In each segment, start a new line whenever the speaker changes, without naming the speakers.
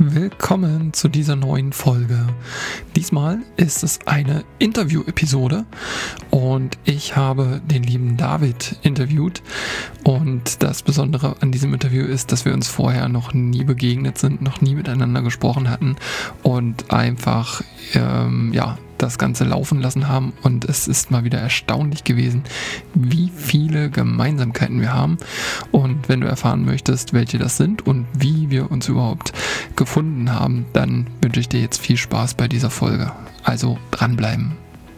Willkommen zu dieser neuen Folge. Diesmal ist es eine Interview-Episode und ich habe den lieben David interviewt. Und das Besondere an diesem Interview ist, dass wir uns vorher noch nie begegnet sind, noch nie miteinander gesprochen hatten und einfach das Ganze laufen lassen haben. Und es ist mal wieder erstaunlich gewesen, wie viele Gemeinsamkeiten wir haben. Und wenn du erfahren möchtest, welche das sind und wie wir uns überhaupt gefunden haben, dann wünsche ich dir jetzt viel Spaß bei dieser Folge. Also dranbleiben.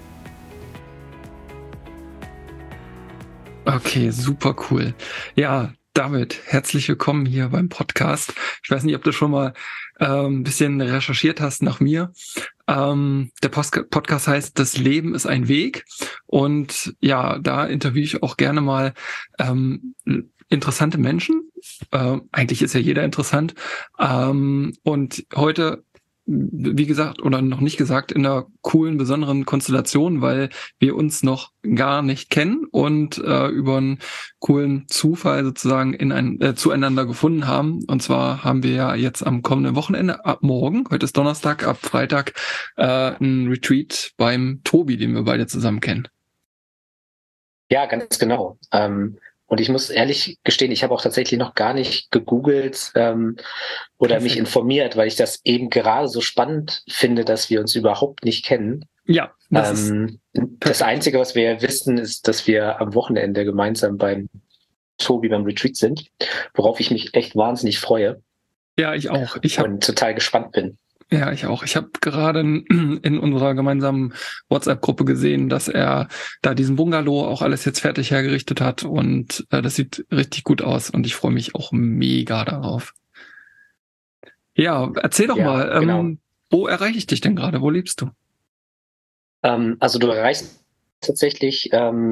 Okay, super cool. Ja, David, herzlich willkommen hier beim Podcast. Ich weiß nicht, ob du schon mal ein bisschen recherchiert hast nach mir. Der Podcast heißt Das Leben ist ein Weg. Und ja, da interviewe ich auch gerne mal interessante Menschen. Eigentlich ist ja jeder interessant. Und heute, wie gesagt, oder noch nicht gesagt, in einer coolen, besonderen Konstellation, weil wir uns noch gar nicht kennen und über einen coolen Zufall sozusagen zueinander gefunden haben. Und zwar haben wir ja jetzt am kommenden Wochenende, ab morgen, heute ist Donnerstag, ab Freitag, ein Retreat beim Tobi, den wir beide zusammen kennen.
Ja, ganz genau. Und ich muss ehrlich gestehen, ich habe auch tatsächlich noch gar nicht gegoogelt oder mich informiert, weil ich das eben gerade so spannend finde, dass wir uns überhaupt nicht kennen.
Ja,
das Einzige, was wir wissen, ist, dass wir am Wochenende gemeinsam beim Tobi beim Retreat sind, worauf ich mich echt wahnsinnig freue.
Ja, ich auch.
Und total gespannt bin.
Ja, ich auch. Ich habe gerade in unserer gemeinsamen WhatsApp-Gruppe gesehen, dass er da diesen Bungalow auch alles jetzt fertig hergerichtet hat und das sieht richtig gut aus und ich freue mich auch mega darauf. Ja, erzähl doch mal,
genau.
Wo erreiche ich dich denn gerade? Wo lebst du?
Also du erreichst tatsächlich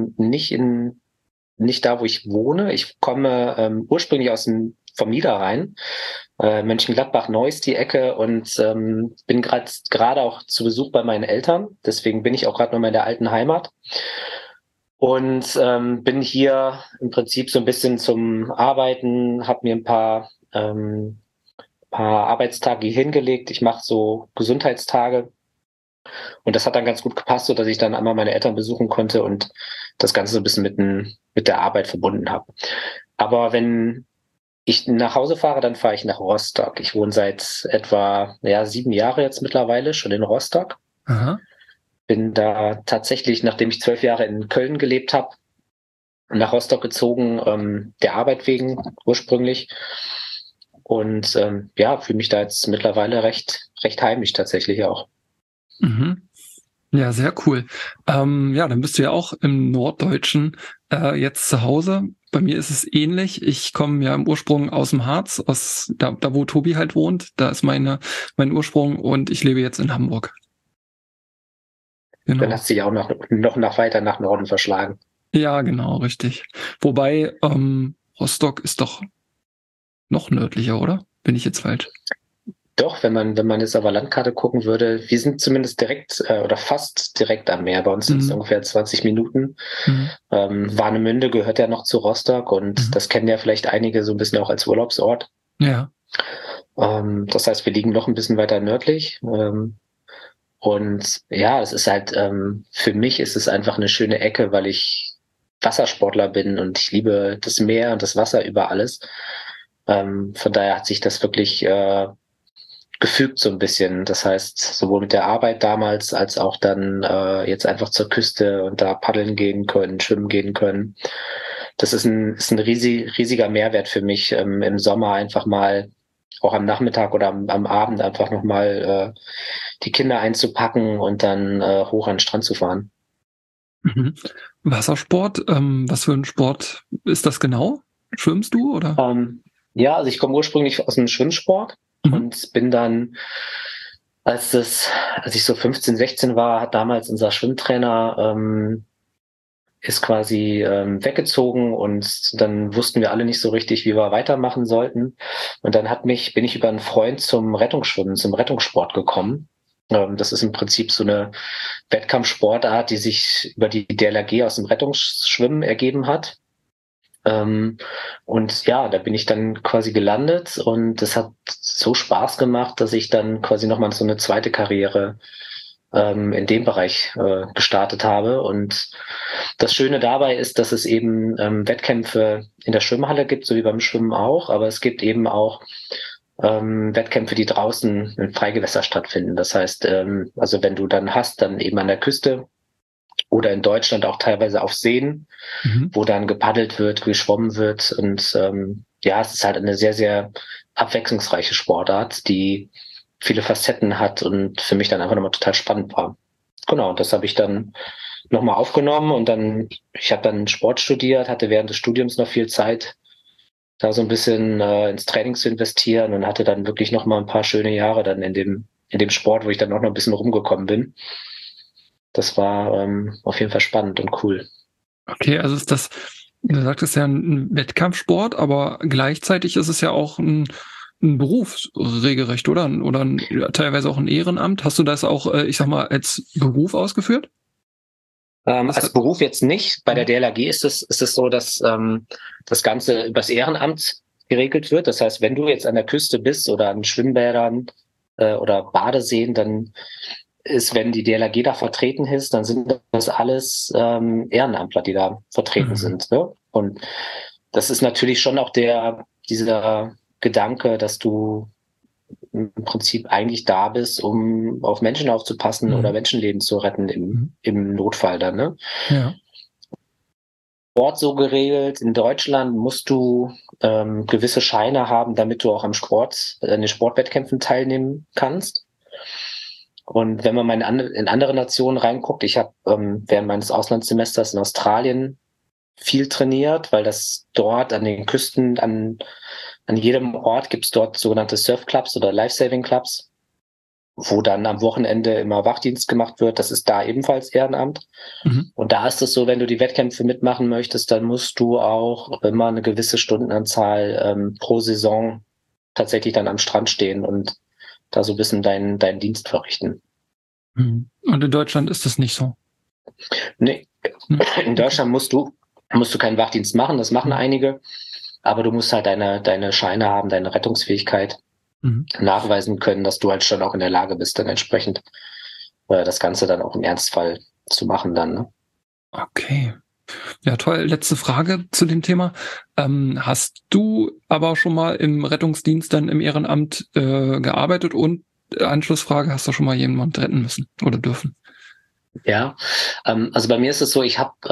nicht da, wo ich wohne. Ich komme ursprünglich vom Niederrhein, Mönchengladbach-Neuss die Ecke und bin gerade auch zu Besuch bei meinen Eltern. Deswegen bin ich auch gerade noch mal in der alten Heimat und bin hier im Prinzip so ein bisschen zum Arbeiten, habe mir ein paar Arbeitstage hier hingelegt. Ich mache so Gesundheitstage. Und das hat dann ganz gut gepasst, so dass ich dann einmal meine Eltern besuchen konnte und das Ganze so ein bisschen mit der Arbeit verbunden habe. Aber wenn ich nach Hause fahre, dann fahre ich nach Rostock. Ich wohne seit etwa 7 Jahre jetzt mittlerweile schon in Rostock.
Aha.
Bin da tatsächlich, nachdem ich 12 Jahre in Köln gelebt habe, nach Rostock gezogen, der Arbeit wegen ursprünglich. Und fühle mich da jetzt mittlerweile recht heimisch tatsächlich auch.
Mhm. Ja, sehr cool. Dann bist du ja auch im Norddeutschen jetzt zu Hause. Bei mir ist es ähnlich. Ich komme ja im Ursprung aus dem Harz, aus da wo Tobi halt wohnt. Da ist mein Ursprung und ich lebe jetzt in Hamburg. Genau.
Dann hast du dich auch noch weiter nach Norden verschlagen.
Ja, genau, richtig. Wobei Rostock ist doch noch nördlicher, oder? Bin ich jetzt falsch?
Doch, wenn man jetzt auf der Landkarte gucken würde, wir sind zumindest direkt oder fast direkt am Meer. Bei uns sind es ungefähr 20 Minuten. Warnemünde gehört ja noch zu Rostock und das kennen ja vielleicht einige so ein bisschen auch als Urlaubsort.
Ja.
Das heißt, wir liegen noch ein bisschen weiter nördlich. Und ja, es ist halt, für mich ist es einfach eine schöne Ecke, weil ich Wassersportler bin und ich liebe das Meer und das Wasser über alles. Von daher hat sich das wirklich gefügt so ein bisschen. Das heißt, sowohl mit der Arbeit damals als auch dann jetzt einfach zur Küste und da paddeln gehen können, schwimmen gehen können. Das ist ein riesiger Mehrwert für mich, im Sommer einfach mal auch am Nachmittag oder am Abend einfach nochmal die Kinder einzupacken und dann hoch an den Strand zu fahren.
Mhm. Wassersport, was für ein Sport ist das genau? Schwimmst du oder?
Also ich komme ursprünglich aus dem Schwimmsport und bin dann, als ich so 15, 16 war, hat damals unser Schwimmtrainer ist quasi weggezogen und dann wussten wir alle nicht so richtig, wie wir weitermachen sollten. Und dann bin ich über einen Freund zum Rettungsschwimmen, zum Rettungssport gekommen. Das ist im Prinzip so eine Wettkampfsportart, die sich über die DLRG aus dem Rettungsschwimmen ergeben hat. Und ja, da bin ich dann quasi gelandet und das hat so Spaß gemacht, dass ich dann quasi nochmal so eine zweite Karriere in dem Bereich gestartet habe. Und das Schöne dabei ist, dass es eben Wettkämpfe in der Schwimmhalle gibt, so wie beim Schwimmen auch, aber es gibt eben auch Wettkämpfe, die draußen im Freigewässer stattfinden. Das heißt, also wenn du dann hast, dann eben an der Küste oder in Deutschland auch teilweise auf Seen, wo dann gepaddelt wird, geschwommen wird. Und ja, es ist halt eine sehr, sehr abwechslungsreiche Sportart, die viele Facetten hat und für mich dann einfach nochmal total spannend war. Genau, das habe ich dann nochmal aufgenommen und dann, ich habe dann Sport studiert, hatte während des Studiums noch viel Zeit, da so ein bisschen ins Training zu investieren und hatte dann wirklich nochmal ein paar schöne Jahre dann in dem Sport, wo ich dann auch noch ein bisschen rumgekommen bin. Das war auf jeden Fall spannend und cool.
Okay, also ist das, du sagtest ja ein Wettkampfsport, aber gleichzeitig ist es ja auch ein Beruf regelrecht, oder? Oder teilweise auch ein Ehrenamt. Hast du das auch, ich sag mal, als Beruf ausgeführt?
Als Beruf jetzt nicht. Bei der DLRG ist es so, dass das Ganze übers Ehrenamt geregelt wird. Das heißt, wenn du jetzt an der Küste bist oder an Schwimmbädern oder Badeseen, dann ist, wenn die DLRG da vertreten ist, dann sind das alles Ehrenamtler, die da vertreten sind. Ne? Und das ist natürlich schon auch dieser Gedanke, dass du im Prinzip eigentlich da bist, um auf Menschen aufzupassen oder Menschenleben zu retten im Notfall dann. Ne?
Ja.
Sport so geregelt. In Deutschland musst du gewisse Scheine haben, damit du auch an den Sportwettkämpfen teilnehmen kannst. Und wenn man mal in andere Nationen reinguckt, ich habe während meines Auslandssemesters in Australien viel trainiert, weil das dort an den Küsten, an jedem Ort gibt es dort sogenannte Surfclubs oder Lifesaving-Clubs, wo dann am Wochenende immer Wachdienst gemacht wird. Das ist da ebenfalls Ehrenamt. Und da ist es so, wenn du die Wettkämpfe mitmachen möchtest, dann musst du auch immer eine gewisse Stundenanzahl pro Saison tatsächlich dann am Strand stehen und da so ein bisschen deinen Dienst verrichten.
Und in Deutschland ist das nicht so?
Nee, in Deutschland musst du keinen Wachdienst machen, das machen einige, aber du musst halt deine Scheine haben, deine Rettungsfähigkeit nachweisen können, dass du halt schon auch in der Lage bist, dann entsprechend das Ganze dann auch im Ernstfall zu machen dann. Ne?
Okay. Ja, toll. Letzte Frage zu dem Thema. Hast du aber schon mal im Rettungsdienst dann im Ehrenamt gearbeitet und Anschlussfrage, hast du schon mal jemanden retten müssen oder dürfen?
Ja, also bei mir ist es so, ich habe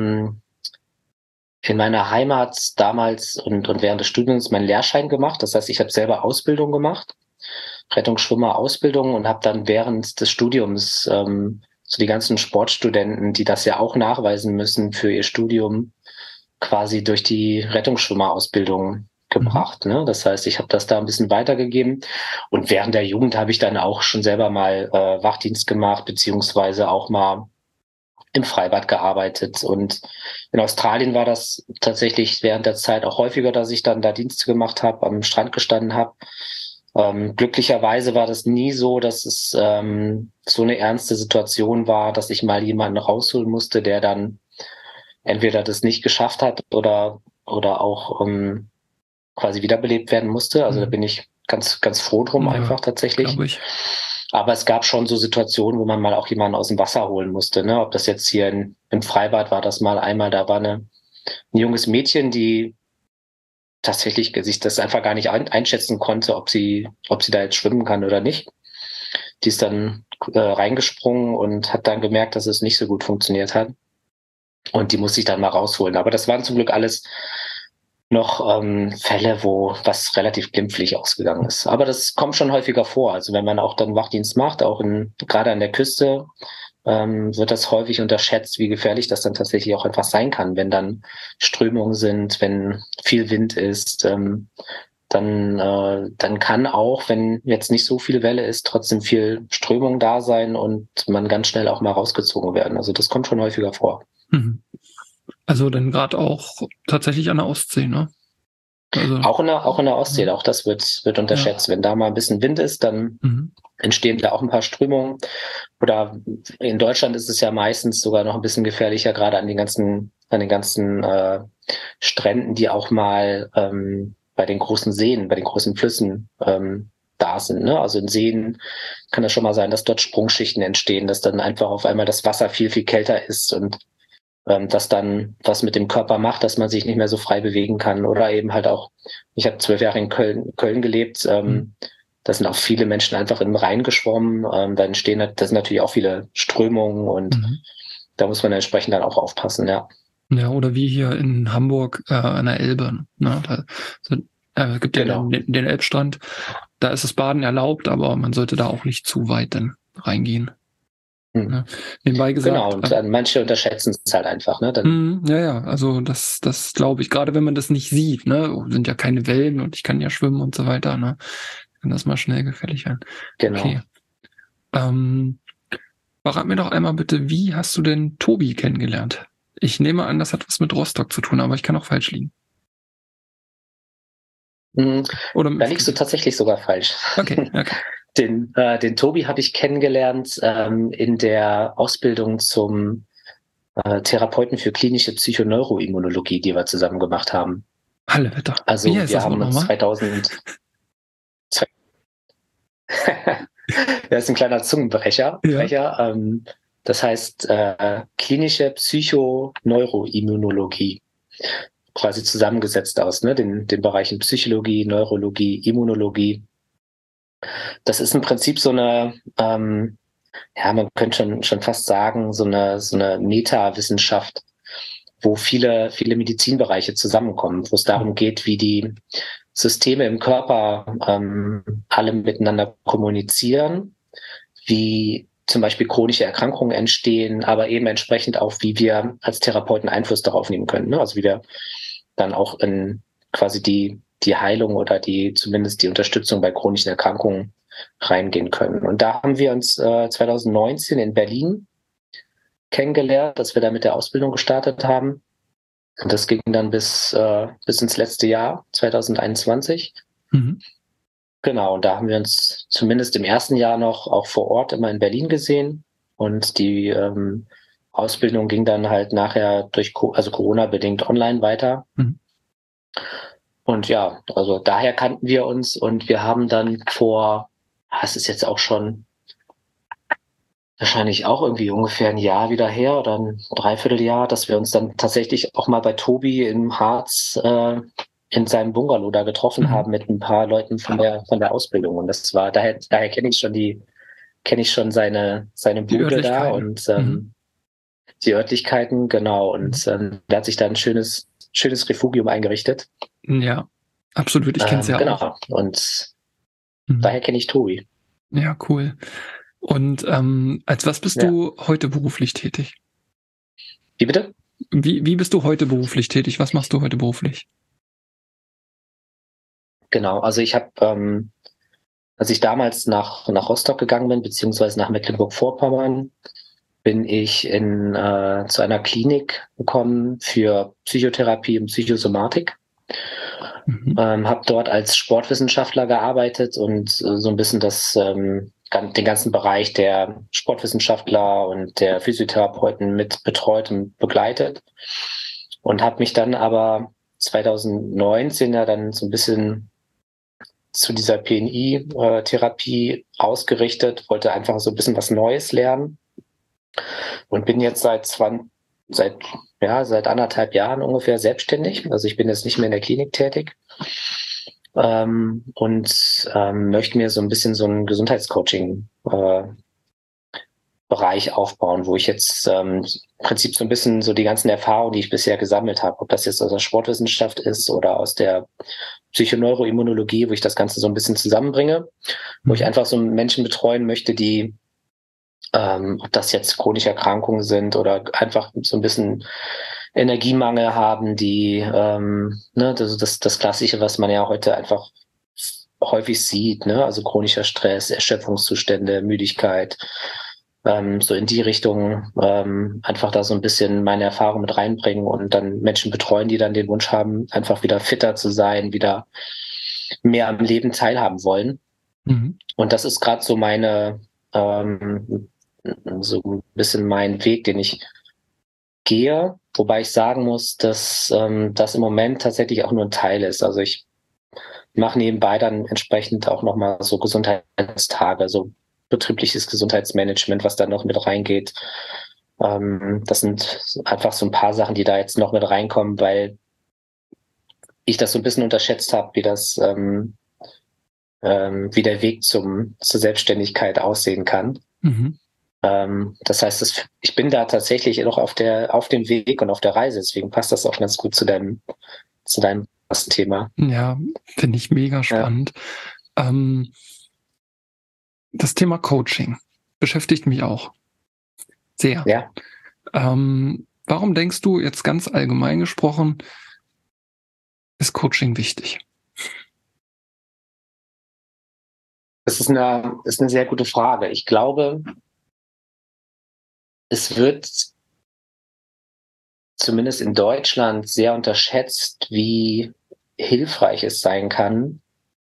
in meiner Heimat damals und während des Studiums meinen Lehrschein gemacht. Das heißt, ich habe selber Ausbildung gemacht, Rettungsschwimmer-Ausbildung und habe dann während des Studiums so die ganzen Sportstudenten, die das ja auch nachweisen müssen für ihr Studium, quasi durch die Rettungsschwimmer-Ausbildung gebracht. Ne? Das heißt, ich habe das da ein bisschen weitergegeben und während der Jugend habe ich dann auch schon selber mal Wachdienst gemacht, beziehungsweise auch mal im Freibad gearbeitet. Und in Australien war das tatsächlich während der Zeit auch häufiger, dass ich dann da Dienste gemacht habe, am Strand gestanden habe. Glücklicherweise war das nie so, dass es so eine ernste Situation war, dass ich mal jemanden rausholen musste, der dann entweder das nicht geschafft hat oder auch quasi wiederbelebt werden musste. Also da bin ich ganz, ganz froh drum einfach tatsächlich.
Glaube ich.
Aber es gab schon so Situationen, wo man mal auch jemanden aus dem Wasser holen musste. Ne? Ob das jetzt hier im Freibad war, das mal einmal, da war ein junges Mädchen, die tatsächlich sich das einfach gar nicht einschätzen konnte, ob sie da jetzt schwimmen kann oder nicht. Die ist dann reingesprungen und hat dann gemerkt, dass es nicht so gut funktioniert hat. Und die musste ich dann mal rausholen. Aber das waren zum Glück alles noch Fälle, wo was relativ glimpflich ausgegangen ist. Aber das kommt schon häufiger vor. Also wenn man auch dann Wachdienst macht, auch gerade an der Küste, wird das häufig unterschätzt, wie gefährlich das dann tatsächlich auch einfach sein kann, wenn dann Strömungen sind, wenn viel Wind ist. Dann kann auch, wenn jetzt nicht so viel Welle ist, trotzdem viel Strömung da sein und man ganz schnell auch mal rausgezogen werden. Also das kommt schon häufiger vor.
Also dann gerade auch tatsächlich an der Ostsee, ne? Also,
auch in der Ostsee, auch das wird unterschätzt. Ja. Wenn da mal ein bisschen Wind ist, dann entstehen da auch ein paar Strömungen. Oder in Deutschland ist es ja meistens sogar noch ein bisschen gefährlicher, gerade an den ganzen Stränden, die auch mal bei den großen Seen, bei den großen Flüssen da sind. Ne? Also in Seen kann es schon mal sein, dass dort Sprungschichten entstehen, dass dann einfach auf einmal das Wasser viel, viel kälter ist und das dann was mit dem Körper macht, dass man sich nicht mehr so frei bewegen kann. Oder eben halt auch, ich habe 12 Jahre in Köln gelebt, da sind auch viele Menschen einfach im Rhein geschwommen. Da entstehen, das sind natürlich auch viele Strömungen und da muss man entsprechend dann auch aufpassen, ja.
Ja, oder wie hier in Hamburg an der Elbe. Ne? Gibt ja
Genau.
den Elbstrand. Da ist das Baden erlaubt, aber man sollte da auch nicht zu weit dann reingehen. Ne? Nebenbei gesagt.
Genau, und manche unterschätzen es halt einfach. Ne?
Ja, also das glaube ich. Gerade wenn man das nicht sieht, ne, sind ja keine Wellen und ich kann ja schwimmen und so weiter. Ne? Kann das mal schnell gefährlich werden.
Genau.
Okay. Verrat mir doch einmal bitte, wie hast du denn Tobi kennengelernt? Ich nehme an, das hat was mit Rostock zu tun, aber ich kann auch falsch liegen.
Oder da liegst du tatsächlich sogar falsch.
Okay.
Den Tobi habe ich kennengelernt in der Ausbildung zum Therapeuten für klinische Psychoneuroimmunologie, die wir zusammen gemacht haben.
Hallewetter.
Also wir haben uns 2000. Das ist ein kleiner Zungenbrecher. Ja. Das heißt klinische Psychoneuroimmunologie. Quasi zusammengesetzt aus den Bereichen Psychologie, Neurologie, Immunologie. Das ist im Prinzip so eine, man könnte schon fast sagen, so eine Meta-Wissenschaft, wo viele Medizinbereiche zusammenkommen, wo es darum geht, wie die Systeme im Körper alle miteinander kommunizieren, wie zum Beispiel chronische Erkrankungen entstehen, aber eben entsprechend auch, wie wir als Therapeuten Einfluss darauf nehmen können. Ne? Also wie wir dann auch in quasi die Heilung oder zumindest die Unterstützung bei chronischen Erkrankungen reingehen können. Und da haben wir uns 2019 in Berlin kennengelernt, dass wir da mit der Ausbildung gestartet haben. Und das ging dann bis ins letzte Jahr, 2021. Genau, und da haben wir uns zumindest im ersten Jahr noch auch vor Ort immer in Berlin gesehen. Und die Ausbildung ging dann halt nachher also Corona-bedingt online weiter. Und ja, also daher kannten wir uns und wir haben dann es ist jetzt auch schon wahrscheinlich auch irgendwie ungefähr ein Jahr wieder her oder ein Dreivierteljahr, dass wir uns dann tatsächlich auch mal bei Tobi im Harz in seinem Bungalow da getroffen haben mit ein paar Leuten von der Ausbildung. Und das war, daher kenne ich schon seine Bude da und die Örtlichkeiten, genau. Und da hat sich da ein schönes Refugium eingerichtet.
Ja, absolut. Ich kenne es ja
genau.
auch.
Genau. Und daher kenne ich Tobi.
Ja, cool. Und als was bist du heute beruflich tätig?
Wie bitte?
Wie bist du heute beruflich tätig? Was machst du heute beruflich?
Genau, also ich habe, als ich damals nach Rostock gegangen bin, beziehungsweise nach Mecklenburg-Vorpommern, bin ich zu einer Klinik gekommen für Psychotherapie und Psychosomatik. Habe dort als Sportwissenschaftler gearbeitet und so ein bisschen den ganzen Bereich der Sportwissenschaftler und der Physiotherapeuten mit betreut und begleitet. Und habe mich dann aber 2019 ja dann so ein bisschen zu dieser PNI-Therapie ausgerichtet, wollte einfach so ein bisschen was Neues lernen und bin jetzt seit 1,5 Jahren ungefähr selbstständig. Also ich bin jetzt nicht mehr in der Klinik tätig und möchte mir so ein bisschen so einen Gesundheitscoaching Bereich aufbauen, wo ich jetzt im Prinzip so ein bisschen so die ganzen Erfahrungen, die ich bisher gesammelt habe, ob das jetzt aus der Sportwissenschaft ist oder aus der Psychoneuroimmunologie, wo ich das Ganze so ein bisschen zusammenbringe, wo ich einfach so Menschen betreuen möchte, die ob das jetzt chronische Erkrankungen sind oder einfach so ein bisschen Energiemangel haben, die das Klassische, was man ja heute einfach häufig sieht, ne? Also chronischer Stress, Erschöpfungszustände, Müdigkeit, so in die Richtung einfach da so ein bisschen meine Erfahrung mit reinbringen und dann Menschen betreuen, die dann den Wunsch haben, einfach wieder fitter zu sein, wieder mehr am Leben teilhaben wollen. Und das ist gerade so so ein bisschen mein Weg, den ich gehe. Wobei ich sagen muss, dass das im Moment tatsächlich auch nur ein Teil ist. Also ich mache nebenbei dann entsprechend auch nochmal so Gesundheitstage, so betriebliches Gesundheitsmanagement, was da noch mit reingeht. Das sind einfach so ein paar Sachen, die da jetzt noch mit reinkommen, weil ich das so ein bisschen unterschätzt habe, wie der Weg zur Selbstständigkeit aussehen kann.
Mhm.
Das heißt, ich bin da tatsächlich noch auf dem Weg und auf der Reise, deswegen passt das auch ganz gut zu deinem ersten Thema.
Ja, finde ich mega spannend. Das Thema Coaching beschäftigt mich auch sehr.
Ja.
Warum denkst du jetzt ganz allgemein gesprochen, ist Coaching wichtig?
Das ist eine sehr gute Frage. Ich glaube, es wird zumindest in Deutschland sehr unterschätzt, wie hilfreich es sein kann,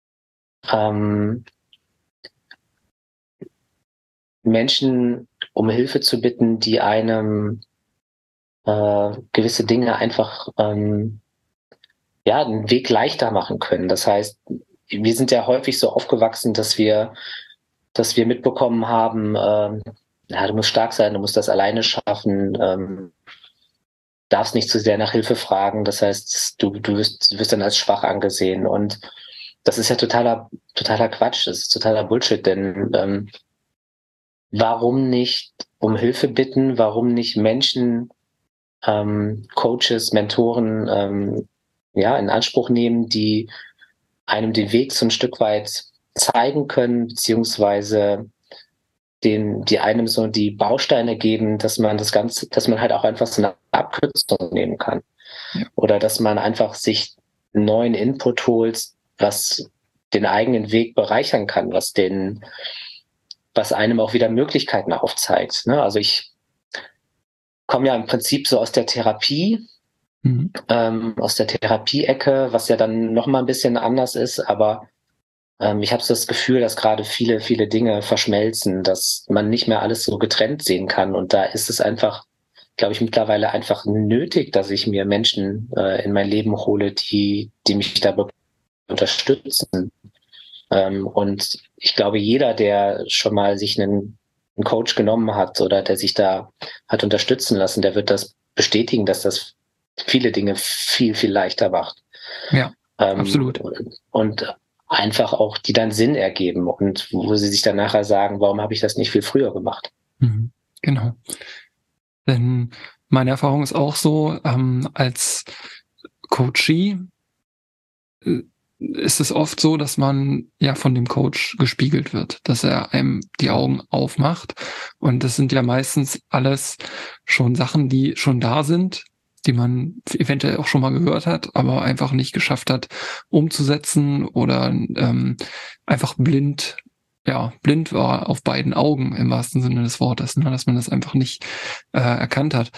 Menschen um Hilfe zu bitten, die einem gewisse Dinge einfach den Weg leichter machen können. Das heißt, wir sind ja häufig so aufgewachsen, dass wir mitbekommen haben, du musst stark sein, du musst das alleine schaffen, darfst nicht zu sehr nach Hilfe fragen. Das heißt, du wirst dann als schwach angesehen. Und das ist ja totaler Quatsch, das ist totaler Bullshit, denn warum nicht um Hilfe bitten? Warum nicht Menschen, Coaches, Mentoren, in Anspruch nehmen, die einem den Weg so ein Stück weit zeigen können, beziehungsweise die einem so die Bausteine geben, dass man halt auch einfach so eine Abkürzung nehmen kann.
Ja.
Oder dass man einfach sich neuen Input holt, was den eigenen Weg bereichern kann, was einem auch wieder Möglichkeiten aufzeigt. Ne? Also ich komme ja im Prinzip so aus der Therapie, aus der Therapie-Ecke, was ja dann noch mal ein bisschen anders ist, aber ich habe so das Gefühl, dass gerade viele, viele Dinge verschmelzen, dass man nicht mehr alles so getrennt sehen kann. Und da ist es einfach, glaube ich, mittlerweile einfach nötig, dass ich mir Menschen in mein Leben hole, die mich dabei unterstützen. Und ich glaube, jeder, der schon mal sich einen Coach genommen hat oder der sich da hat unterstützen lassen, der wird das bestätigen, dass das viele Dinge viel, viel leichter macht.
Ja, absolut.
Und einfach auch, die dann Sinn ergeben und wo sie sich dann nachher sagen, warum habe ich das nicht viel früher gemacht?
Genau. Denn meine Erfahrung ist auch so, als Coachee ist es oft so, dass man ja von dem Coach gespiegelt wird, dass er einem die Augen aufmacht. Und das sind ja meistens alles schon Sachen, die schon da sind, die man eventuell auch schon mal gehört hat, aber einfach nicht geschafft hat, umzusetzen oder einfach blind war auf beiden Augen im wahrsten Sinne des Wortes, ne, dass man das einfach nicht erkannt hat.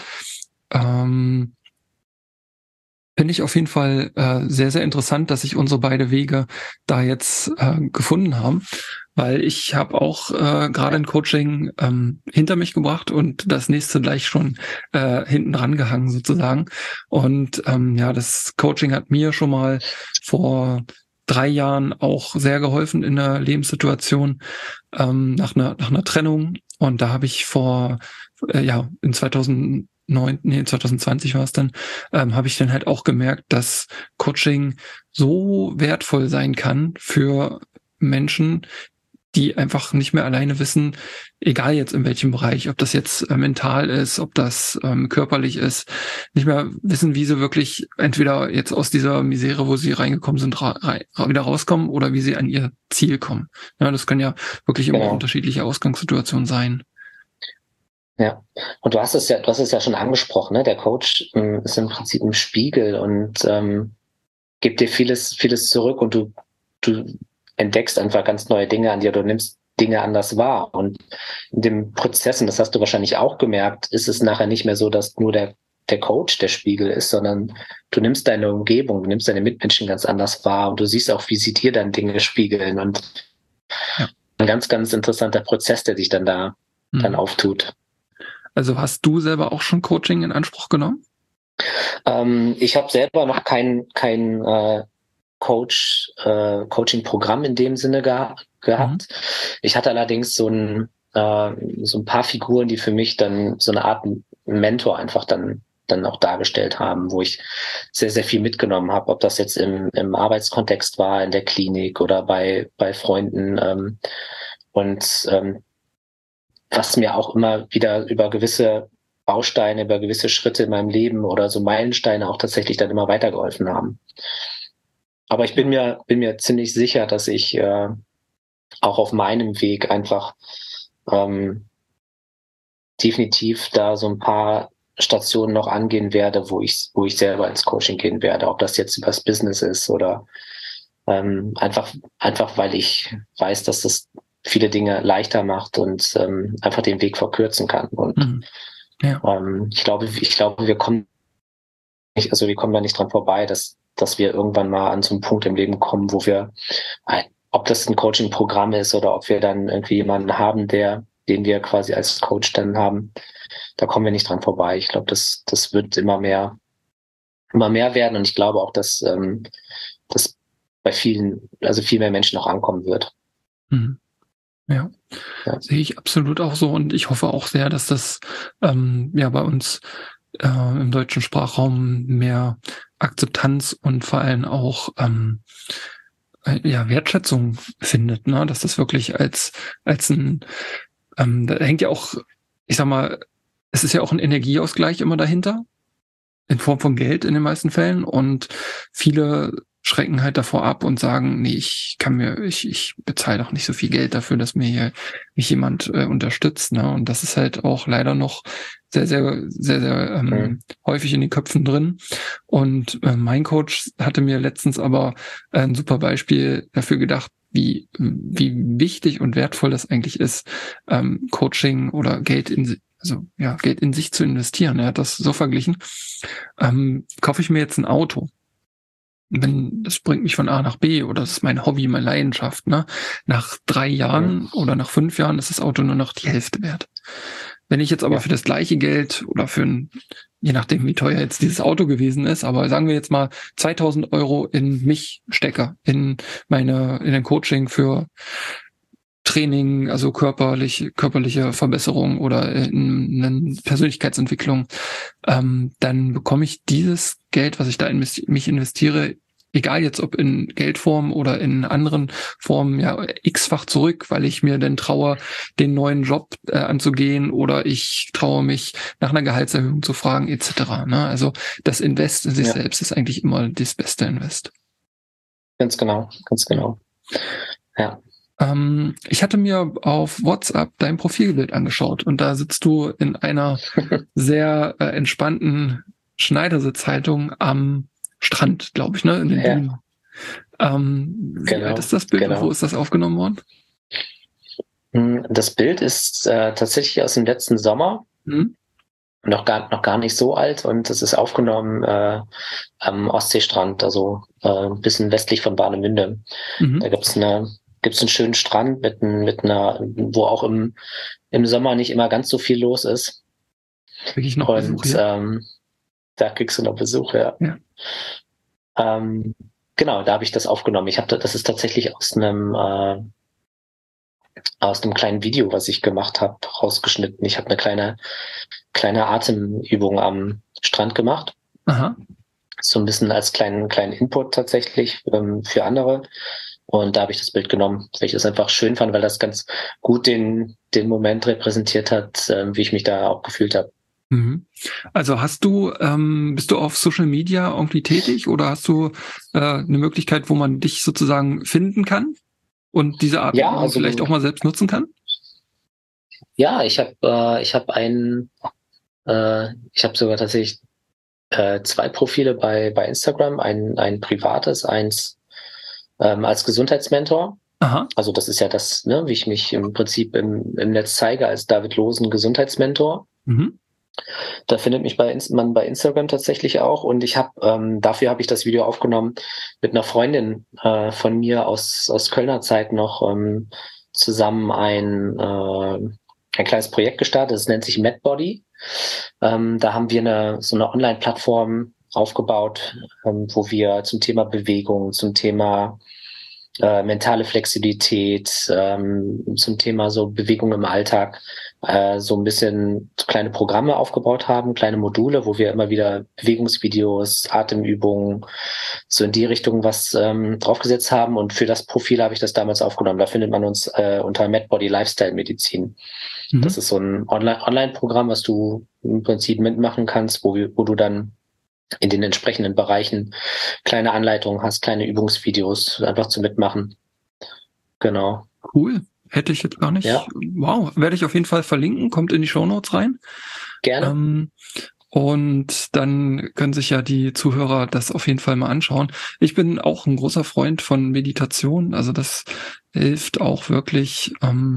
Finde ich auf jeden Fall sehr, sehr interessant, dass sich unsere beide Wege da jetzt gefunden haben, weil ich habe auch gerade ein Coaching hinter mich gebracht und das nächste gleich schon hinten dran gehangen sozusagen. Und das Coaching hat mir schon mal vor 3 Jahren auch sehr geholfen in einer Lebenssituation nach einer Trennung. Und da habe ich in 2020 war es dann, habe ich dann halt auch gemerkt, dass Coaching so wertvoll sein kann für Menschen, die einfach nicht mehr alleine wissen, egal jetzt in welchem Bereich, ob das jetzt mental ist, ob das körperlich ist, nicht mehr wissen, wie sie wirklich entweder jetzt aus dieser Misere, wo sie reingekommen sind, wieder rauskommen oder wie sie an ihr Ziel kommen. Ja, das können ja wirklich immer unterschiedliche Ausgangssituationen sein.
Ja, und du hast es ja schon angesprochen, ne? Der Coach ist im Prinzip ein Spiegel und gibt dir vieles, vieles zurück und du entdeckst einfach ganz neue Dinge an dir, du nimmst Dinge anders wahr. Und in dem Prozess, und das hast du wahrscheinlich auch gemerkt, ist es nachher nicht mehr so, dass nur der Coach der Spiegel ist, sondern du nimmst deine Umgebung, du nimmst deine Mitmenschen ganz anders wahr und du siehst auch, wie sie dir dann Dinge spiegeln und ein ganz, ganz interessanter Prozess, der sich dann auftut.
Also hast du selber auch schon Coaching in Anspruch genommen?
Ich habe selber noch kein Coaching-Programm in dem Sinne gehabt. Ich hatte allerdings so ein paar Figuren, die für mich dann so eine Art Mentor einfach dann auch dargestellt haben, wo ich sehr, sehr viel mitgenommen habe, ob das jetzt im Arbeitskontext war, in der Klinik oder bei Freunden. Was mir auch immer wieder über gewisse Bausteine, über gewisse Schritte in meinem Leben oder so Meilensteine auch tatsächlich dann immer weitergeholfen haben. Aber ich bin mir ziemlich sicher, dass ich auch auf meinem Weg einfach definitiv da so ein paar Stationen noch angehen werde, wo ich selber ins Coaching gehen werde, ob das jetzt übers Business ist oder einfach weil ich weiß, dass das viele Dinge leichter macht und einfach den Weg verkürzen kann. Und ich glaube, wir kommen da nicht dran vorbei, dass wir irgendwann mal an so einen Punkt im Leben kommen, wo wir, ob das ein Coaching-Programm ist oder ob wir dann irgendwie jemanden haben, den wir quasi als Coach dann haben, da kommen wir nicht dran vorbei. Ich glaube, das wird immer mehr werden, und ich glaube auch, dass das bei viel mehr Menschen auch ankommen wird.
Ja, sehe ich absolut auch so, und ich hoffe auch sehr, dass das bei uns im deutschen Sprachraum mehr Akzeptanz und vor allem auch Wertschätzung findet, ne? Dass das wirklich als ein da hängt ja auch, ich sag mal, es ist ja auch ein Energieausgleich immer dahinter, in Form von Geld in den meisten Fällen, und viele schrecken halt davor ab und sagen, nee, ich bezahle doch nicht so viel Geld dafür, dass mich jemand unterstützt, ne? Und das ist halt auch leider noch sehr, sehr, sehr, sehr häufig in den Köpfen drin. Und mein Coach hatte mir letztens aber ein super Beispiel dafür gedacht, wie wichtig und wertvoll das eigentlich ist, Coaching oder Geld in sich zu investieren. Er hat das so verglichen. Kaufe ich mir jetzt ein Auto, das bringt mich von A nach B, oder das ist mein Hobby, meine Leidenschaft, ne? Nach 3 Jahren oder nach 5 Jahren ist das Auto nur noch die Hälfte wert. Wenn ich jetzt aber für das gleiche Geld oder je nachdem, wie teuer jetzt dieses Auto gewesen ist, aber sagen wir jetzt mal 2.000 Euro in mich stecke, in den Coaching für Training, also körperliche Verbesserung oder in eine Persönlichkeitsentwicklung, dann bekomme ich dieses Geld, was ich da in mich investiere, egal jetzt ob in Geldform oder in anderen Formen, x-fach zurück, weil ich mir dann traue, den neuen Job anzugehen, oder ich traue mich, nach einer Gehaltserhöhung zu fragen, etc. Ne? Also das Invest in sich selbst ist eigentlich immer das beste Invest.
Ganz genau. Ja.
Ich hatte mir auf WhatsApp dein Profilbild angeschaut, und da sitzt du in einer sehr entspannten Schneidersitzhaltung am Strand, glaube ich, ne? In den Dünen. Wie alt ist das Bild und wo ist das aufgenommen worden?
Das Bild ist tatsächlich aus dem letzten Sommer. Noch gar nicht so alt, und es ist aufgenommen am Ostseestrand, also ein bisschen westlich von Warnemünde. Da gibt's einen schönen Strand mit einer, wo auch im Sommer nicht immer ganz so viel los ist.
Krieg ich noch Besuch hier?
Da kriegst du noch Besuch, ja. Genau, da habe ich das aufgenommen. Das ist tatsächlich aus einem kleinen Video, was ich gemacht habe, rausgeschnitten. Ich habe eine kleine Atemübung am Strand gemacht.
Aha.
So ein bisschen als kleinen Input tatsächlich für andere. Und da habe ich das Bild genommen, weil ich das einfach schön fand, weil das ganz gut den Moment repräsentiert hat, wie ich mich da auch gefühlt habe.
Also bist du auf Social Media irgendwie tätig, oder hast du eine Möglichkeit, wo man dich sozusagen finden kann und diese Art vielleicht auch mal selbst nutzen kann?
Ja, ich habe sogar tatsächlich 2 Profile bei Instagram, ein privates, eins als Gesundheitsmentor.
Aha.
Also das ist ja das, ne, wie ich mich im Prinzip im Netz zeige, als David Losen Gesundheitsmentor. Da findet mich man bei Instagram tatsächlich auch, und dafür habe ich das Video aufgenommen mit einer Freundin von mir aus Kölner Zeit noch zusammen ein kleines Projekt gestartet. Das nennt sich MadBody. Da haben wir so eine Online-Plattform aufgebaut, wo wir zum Thema Bewegung, zum Thema mentale Flexibilität, zum Thema so Bewegung im Alltag, so ein bisschen kleine Programme aufgebaut haben, kleine Module, wo wir immer wieder Bewegungsvideos, Atemübungen, so in die Richtung was draufgesetzt haben. Und für das Profil habe ich das damals aufgenommen. Da findet man uns unter MedBody Lifestyle Medizin. Das ist so ein Online-Programm, was du im Prinzip mitmachen kannst, wo du dann in den entsprechenden Bereichen kleine Anleitungen hast, kleine Übungsvideos, einfach zum Mitmachen. Genau.
Cool. Hätte ich jetzt gar nicht.
Ja.
Wow. Werde ich auf jeden Fall verlinken. Kommt in die Shownotes rein.
Gerne.
Und dann können sich ja die Zuhörer das auf jeden Fall mal anschauen. Ich bin auch ein großer Freund von Meditation. Also das hilft auch wirklich,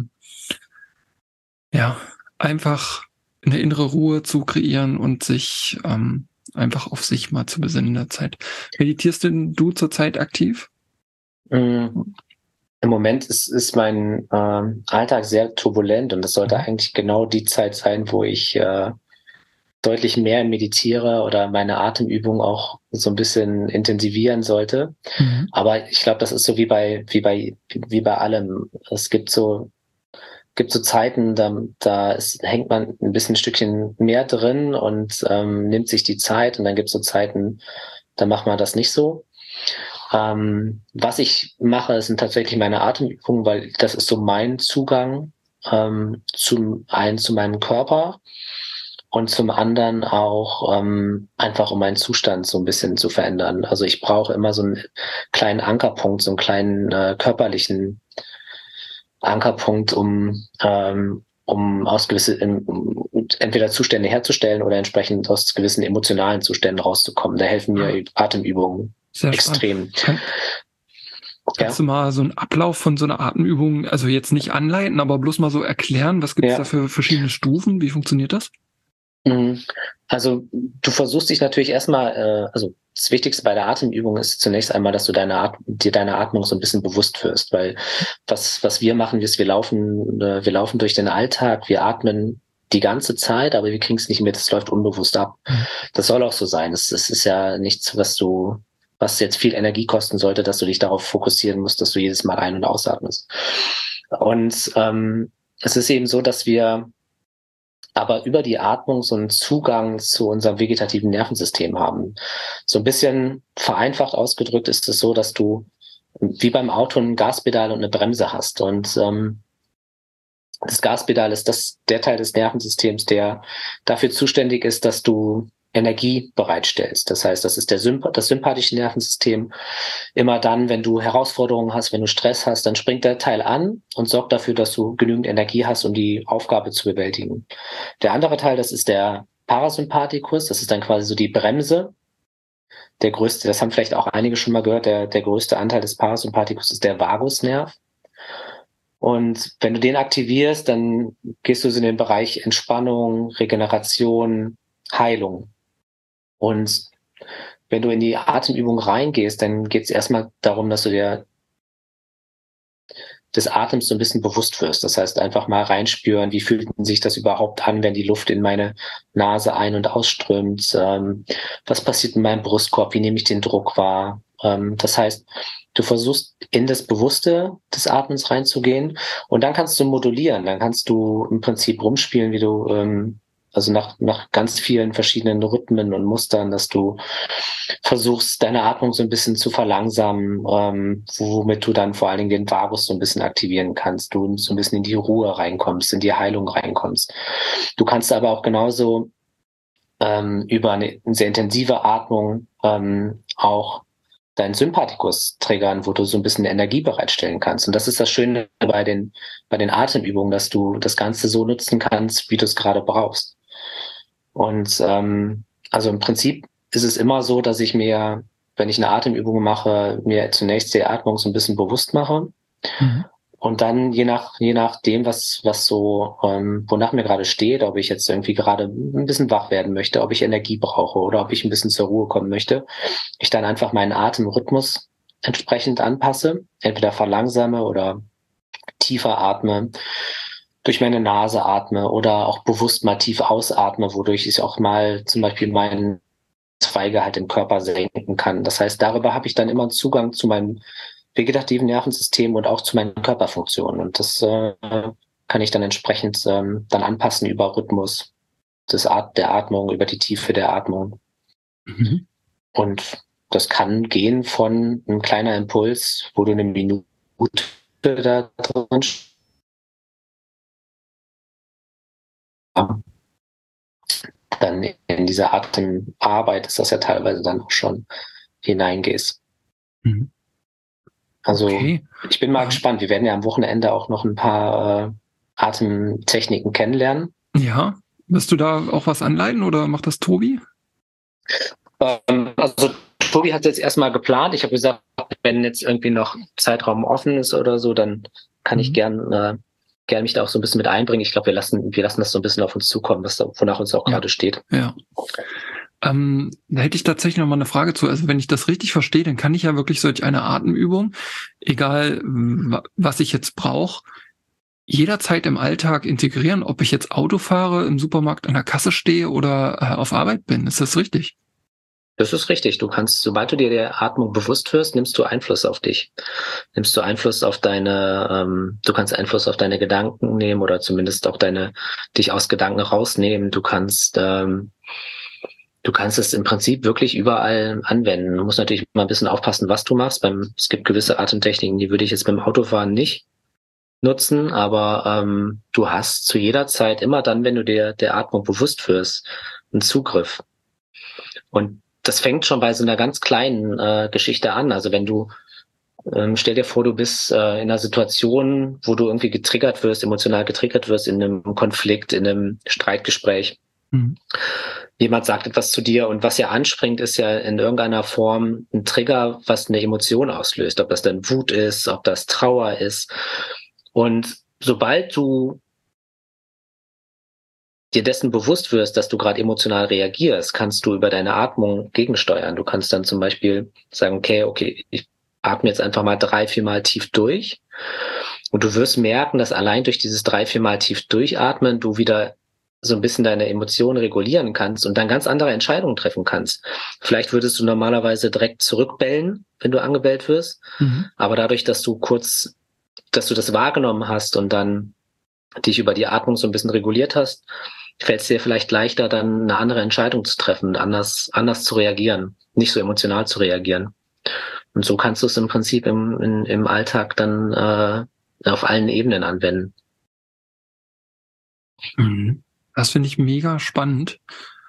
einfach eine innere Ruhe zu kreieren und sich einfach auf sich mal zu besinnen in der Zeit. Meditierst denn du zurzeit aktiv?
Im Moment ist mein Alltag sehr turbulent und das sollte eigentlich genau die Zeit sein, wo ich deutlich mehr meditiere oder meine Atemübungen auch so ein bisschen intensivieren sollte. Aber ich glaube, das ist so wie bei allem. Es gibt so Zeiten, hängt man ein bisschen ein Stückchen mehr drin und nimmt sich die Zeit, und dann gibt es so Zeiten, da macht man das nicht so. Was ich mache, sind tatsächlich meine Atemübungen, weil das ist so mein Zugang zum einen zu meinem Körper und zum anderen auch einfach, um meinen Zustand so ein bisschen zu verändern. Also ich brauche immer so einen kleinen Ankerpunkt, so einen kleinen körperlichen Ankerpunkt, um entweder Zustände herzustellen oder entsprechend aus gewissen emotionalen Zuständen rauszukommen. Da helfen mir Atemübungen
sehr
extrem.
Kannst du mal so einen Ablauf von so einer Atemübung, also jetzt nicht anleiten, aber bloß mal so erklären, was gibt es da für verschiedene Stufen? Wie funktioniert das?
Also du versuchst dich natürlich erstmal, also das Wichtigste bei der Atemübung ist zunächst einmal, dass du dir deine Atmung so ein bisschen bewusst wirst, weil was wir machen, ist, wir laufen durch den Alltag, wir atmen die ganze Zeit, aber wir kriegen es nicht mit, es läuft unbewusst ab. Das soll auch so sein. Es ist ja nichts, was jetzt viel Energie kosten sollte, dass du dich darauf fokussieren musst, dass du jedes Mal ein- und ausatmest. Und es ist eben so, dass wir aber über die Atmung so einen Zugang zu unserem vegetativen Nervensystem haben. So ein bisschen vereinfacht ausgedrückt ist es so, dass du wie beim Auto ein Gaspedal und eine Bremse hast. Und das Gaspedal ist der Teil des Nervensystems, der dafür zuständig ist, dass du Energie bereitstellst. Das heißt, das ist das sympathische Nervensystem. Immer dann, wenn du Herausforderungen hast, wenn du Stress hast, dann springt der Teil an und sorgt dafür, dass du genügend Energie hast, um die Aufgabe zu bewältigen. Der andere Teil, das ist der Parasympathikus. Das ist dann quasi so die Bremse. Der größte, das haben vielleicht auch einige schon mal gehört, der größte Anteil des Parasympathikus ist der Vagusnerv. Und wenn du den aktivierst, dann gehst du so in den Bereich Entspannung, Regeneration, Heilung. Und wenn du in die Atemübung reingehst, dann geht es erstmal darum, dass du dir des Atems so ein bisschen bewusst wirst. Das heißt, einfach mal reinspüren, wie fühlt sich das überhaupt an, wenn die Luft in meine Nase ein- und ausströmt? Was passiert in meinem Brustkorb? Wie nehme ich den Druck wahr? Das heißt, du versuchst in das Bewusste des Atmens reinzugehen und dann kannst du modulieren. Dann kannst du im Prinzip rumspielen, wie du also nach ganz vielen verschiedenen Rhythmen und Mustern, dass du versuchst, deine Atmung so ein bisschen zu verlangsamen, womit du dann vor allen Dingen den Vagus so ein bisschen aktivieren kannst, du so ein bisschen in die Ruhe reinkommst, in die Heilung reinkommst. Du kannst aber auch genauso über eine sehr intensive Atmung auch deinen Sympathikus triggern, wo du so ein bisschen Energie bereitstellen kannst. Und das ist das Schöne bei den Atemübungen, dass du das Ganze so nutzen kannst, wie du es gerade brauchst. Und also im Prinzip ist es immer so, dass ich mir, wenn ich eine Atemübung mache, mir zunächst die Atmung so ein bisschen bewusst mache. Und dann je nachdem, was so, wonach mir gerade steht, ob ich jetzt irgendwie gerade ein bisschen wach werden möchte, ob ich Energie brauche oder ob ich ein bisschen zur Ruhe kommen möchte, ich dann einfach meinen Atemrhythmus entsprechend anpasse, entweder verlangsame oder tiefer atme. durch meine Nase atme oder auch bewusst mal tief ausatme, wodurch ich auch mal zum Beispiel meinen Zweige halt im Körper senken kann. Das heißt, darüber habe ich dann immer Zugang zu meinem vegetativen Nervensystem und auch zu meinen Körperfunktionen. Und das kann ich dann entsprechend dann anpassen über Rhythmus der Atmung, über die Tiefe der Atmung.
Mhm.
Und das kann gehen von einem kleiner Impuls, wo du eine Minute da drin dann in diese Atemarbeit ist das ja teilweise dann auch schon hineingehst.
Mhm.
Also
Okay.
ich bin mal gespannt. Wir werden ja am Wochenende auch noch ein paar Atemtechniken kennenlernen.
Ja, wirst du da auch was anleiten oder macht das Tobi?
Also Tobi hat jetzt erstmal geplant. Ich habe gesagt, wenn jetzt irgendwie noch Zeitraum offen ist oder so, dann kann ich gern mich da auch so ein bisschen mit einbringen. Ich glaube, wir lassen das so ein bisschen auf uns zukommen, wonach uns auch gerade steht.
Ja. Da hätte ich tatsächlich noch mal eine Frage zu. Also wenn ich das richtig verstehe, dann kann ich ja wirklich solch eine Atemübung, egal was ich jetzt brauche, jederzeit im Alltag integrieren, ob ich jetzt Auto fahre, im Supermarkt an der Kasse stehe oder auf Arbeit bin. Ist das richtig?
Das ist richtig. Du kannst, sobald du dir der Atmung bewusst wirst, nimmst du Einfluss auf dich. Nimmst du Einfluss auf du kannst Einfluss auf deine Gedanken nehmen oder zumindest auch dich aus Gedanken rausnehmen. Du kannst es im Prinzip wirklich überall anwenden. Du musst natürlich mal ein bisschen aufpassen, was du machst. Es gibt gewisse Atemtechniken, die würde ich jetzt beim Autofahren nicht nutzen, aber du hast zu jeder Zeit immer dann, wenn du dir der Atmung bewusst wirst, einen Zugriff. Und das fängt schon bei so einer ganz kleinen Geschichte an. Also wenn du stell dir vor, du bist in einer Situation, wo du irgendwie emotional getriggert wirst in einem Konflikt, in einem Streitgespräch.
Mhm.
Jemand sagt etwas zu dir und was ja anspringt, ist ja in irgendeiner Form ein Trigger, was eine Emotion auslöst. Ob das dann Wut ist, ob das Trauer ist. Und sobald du dir dessen bewusst wirst, dass du gerade emotional reagierst, kannst du über deine Atmung gegensteuern. Du kannst dann zum Beispiel sagen, okay, ich atme jetzt einfach mal 3-4 Mal tief durch. Und du wirst merken, dass allein durch dieses 3-4 Mal tief durchatmen du wieder so ein bisschen deine Emotionen regulieren kannst und dann ganz andere Entscheidungen treffen kannst. Vielleicht würdest du normalerweise direkt zurückbellen, wenn du angebellt wirst.
Mhm.
Aber dadurch, dass du das wahrgenommen hast und dann dich über die Atmung so ein bisschen reguliert hast, fällt es dir vielleicht leichter, dann eine andere Entscheidung zu treffen, anders zu reagieren, nicht so emotional zu reagieren. Und so kannst du es im Prinzip im Alltag dann auf allen Ebenen anwenden.
Mhm. Das finde ich mega spannend.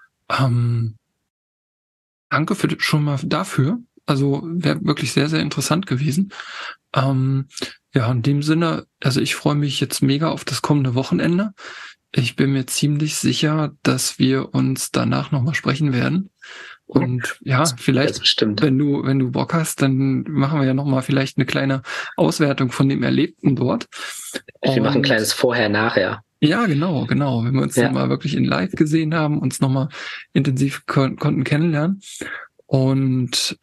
Danke schon mal dafür. Also wäre wirklich sehr, sehr interessant gewesen. Ja, in dem Sinne, also ich freue mich jetzt mega auf das kommende Wochenende. Ich bin mir ziemlich sicher, dass wir uns danach nochmal sprechen werden. Und ja, vielleicht, wenn du Bock hast, dann machen wir ja nochmal vielleicht eine kleine Auswertung von dem Erlebten dort.
Wir machen ein kleines Vorher-Nachher.
Ja, genau. Wenn wir uns dann mal wirklich in Live gesehen haben, uns nochmal intensiv konnten kennenlernen. Und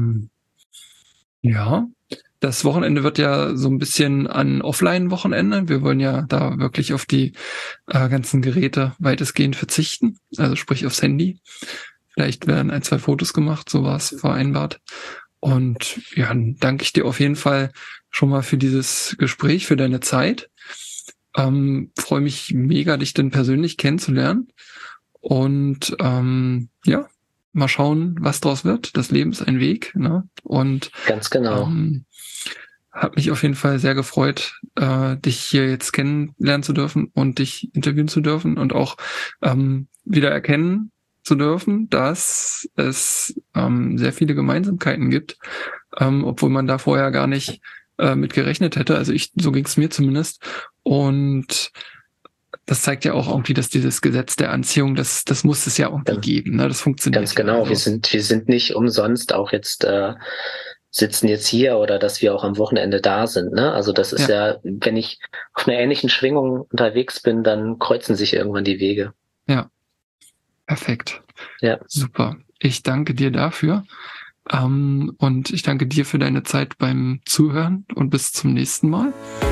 ja, das Wochenende wird ja so ein bisschen an Offline-Wochenende. Wir wollen ja da wirklich auf die ganzen Geräte weitestgehend verzichten, also sprich aufs Handy. Vielleicht werden 1-2 Fotos gemacht, so war es vereinbart. Und ja, dann danke ich dir auf jeden Fall schon mal für dieses Gespräch, für deine Zeit. Freue mich mega, dich dann persönlich kennenzulernen. Und ja, mal schauen, was draus wird. Das Leben ist ein Weg, ne? Und
ganz genau.
Hat mich auf jeden Fall sehr gefreut, dich hier jetzt kennenlernen zu dürfen und dich interviewen zu dürfen und auch wieder erkennen zu dürfen, dass es sehr viele Gemeinsamkeiten gibt, obwohl man da vorher gar nicht mit gerechnet hätte. Also so ging es mir zumindest. Und das zeigt ja auch irgendwie, dass dieses Gesetz der Anziehung, das muss es ja irgendwie geben. Ne? Das funktioniert.
Ganz genau.
Also.
Wir sind nicht umsonst auch jetzt sitzen jetzt hier oder dass wir auch am Wochenende da sind. Ne? Also das ist ja, wenn ich auf einer ähnlichen Schwingung unterwegs bin, dann kreuzen sich irgendwann die Wege.
Ja, perfekt.
Ja.
Super. Ich danke dir dafür. Und ich danke dir für deine Zeit beim Zuhören und bis zum nächsten Mal.